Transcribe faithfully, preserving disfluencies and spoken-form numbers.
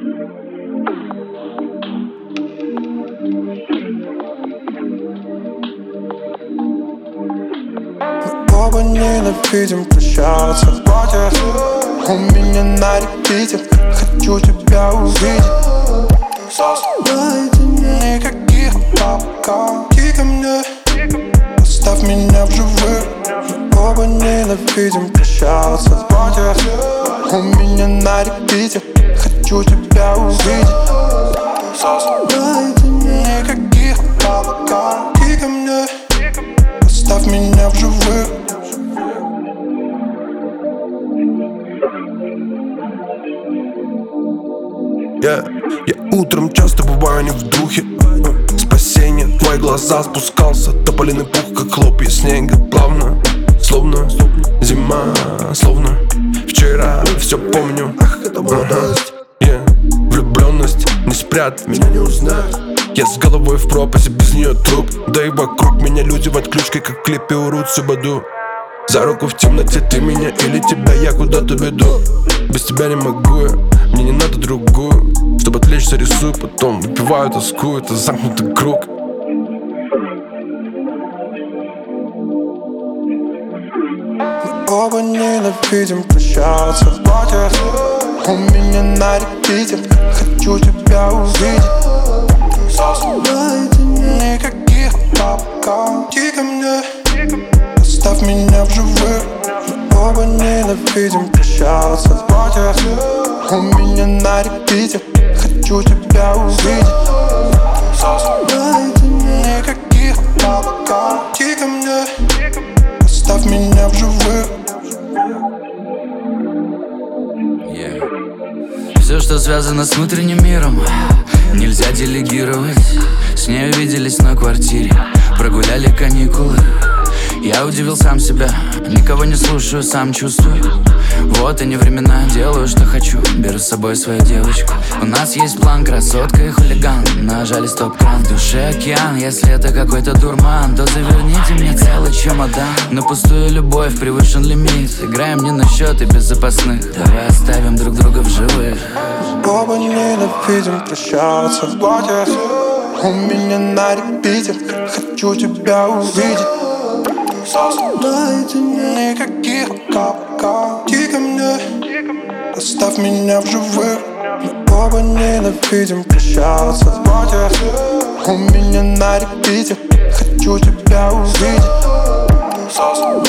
Оба ненавидим прощаться. У меня на репите, хочу тебя увидеть. Никаких пока. Иди ко мне, оставь меня в живых. Мы оба ненавидим прощаться. У меня на репите, хочу тебя увидеть. Никаких пока. Иди ко мне, оставь меня в живых. Yeah. Я утром часто бываю не в духе. Спасение, твои глаза спускался. Тополиный пух, как хлопья снега. Плавно, словно зима. Словно вчера, все помню. Ах, это молодость. Yeah. Влюбленность не спрятать, меня не узнать. Я с головой в пропасть, без нее труп. Да и вокруг меня люди в отключке, как в клипе урут Субаду. За руку в темноте ты меня или тебя, я куда-то веду. Без тебя не могу я, мне не надо другую. Чтобы отвлечься, рисую, потом выпиваю, тоскую. Это замкнутый круг. Мы оба ненавидим прощаться. У меня на репите, хочу тебя увидеть. Никаких пока. Иди ко мне, оставь меня в живых. Мы оба ненавидим прощаться. У меня на репите, хочу тебя увидеть. Никаких пока. Иди ко мне, оставь меня в живых. yeah. Все, что связано с внутренним миром, нельзя делегировать. С ней увиделись на квартире, прогуляли каникулы. Я удивил сам себя, никого не слушаю, сам чувствую. Вот и не времена, делаю, что хочу, беру с собой свою девочку. У нас есть план, красотка и хулиган. Нажали стоп-кран, в душе океан. Если это какой-то дурман, то заверните мне целый чемодан. На пустую любовь превышен лимит. Играем не на счет и без запасных. Давай оставим друг друга в живых. Оба ненавидим прощаться. У меня на репите, хочу тебя увидеть. Никаких пока. Иди ко мне, оставь меня в живых. Мы оба ненавидим прощаться. У меня на репите, хочу тебя увидеть.